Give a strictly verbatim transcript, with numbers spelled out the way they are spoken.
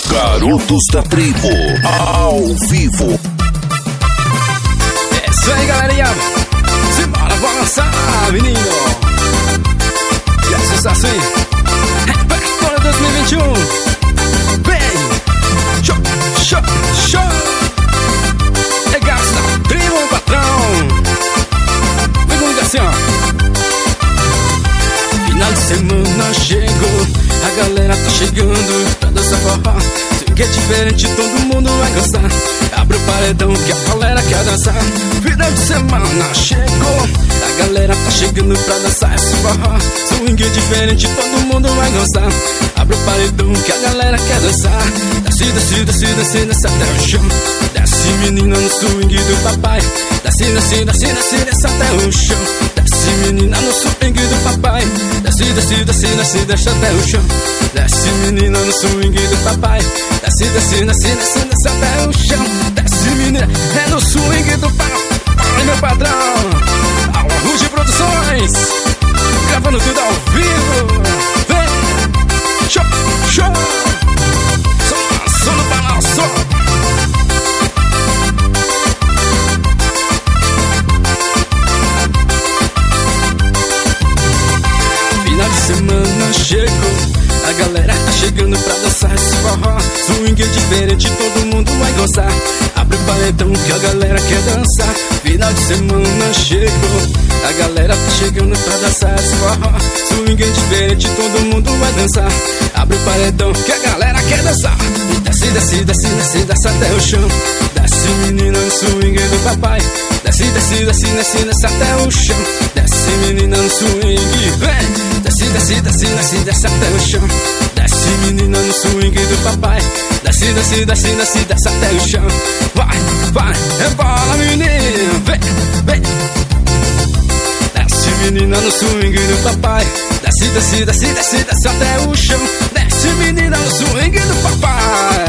Garotos da Tribo, ao vivo. É isso aí, galerinha. Simbora balançar, menino. E a sensação aí, Repertório dois mil e vinte e um. Vem, show, show, show. É Garotos da Tribo, patrão. Vem comigo assim, ó. Final de semana chegou, a galera tá chegando pra dançar forró. Swing é diferente, todo mundo vai gostar. Abre o paredão que a galera quer dançar. Final de semana chegou, a galera tá chegando pra dançar esse forró. Swing é diferente, todo mundo vai gostar. Abre o paredão que a galera quer dançar. Desce, desce, desce, desce, desce até o chão. Desce, menina, no swing do papai. Desce, desce, desce, desce, desce até o chão. Desce, menina, no swing do papai. Desce, desce, desce, desce, desce até o chão. Desce, menina, no swing do papai. Desce, desce, desce, desce, desce até o chão. Desce, menina, é no swing do papai. Ai, meu patrão, Aula Ruge Produções, gravando tudo ao vivo. Vem, show, show. Só, só no balanço. Final de semana chegou, a galera tá chegando pra dançar esse forró. Swing é diferente, todo mundo vai gostar. Abre o paredão que a galera quer dançar. Final de semana chegou, a galera tá chegando pra dançar esse forró. Swing é diferente, todo mundo vai dançar. Abre o paredão que a galera quer dançar. E desce, desce, desce, desce, desce até o chão. Desce, menina, no swing do papai. Desce, desce, desce, desce, desce até o chão. Desce, menina, no swing, vem. Desce, desce, desce, desce, desce até o chão. Desce, menina, no swing do papai. Desce, desce, desce, desce, desce até o chão. Vai, vai, rebola, menina, vem, vem. Desce, menina, no swing do papai. Desce, desce, desce, desce, desce até o chão. Desce, menina, no swing do papai.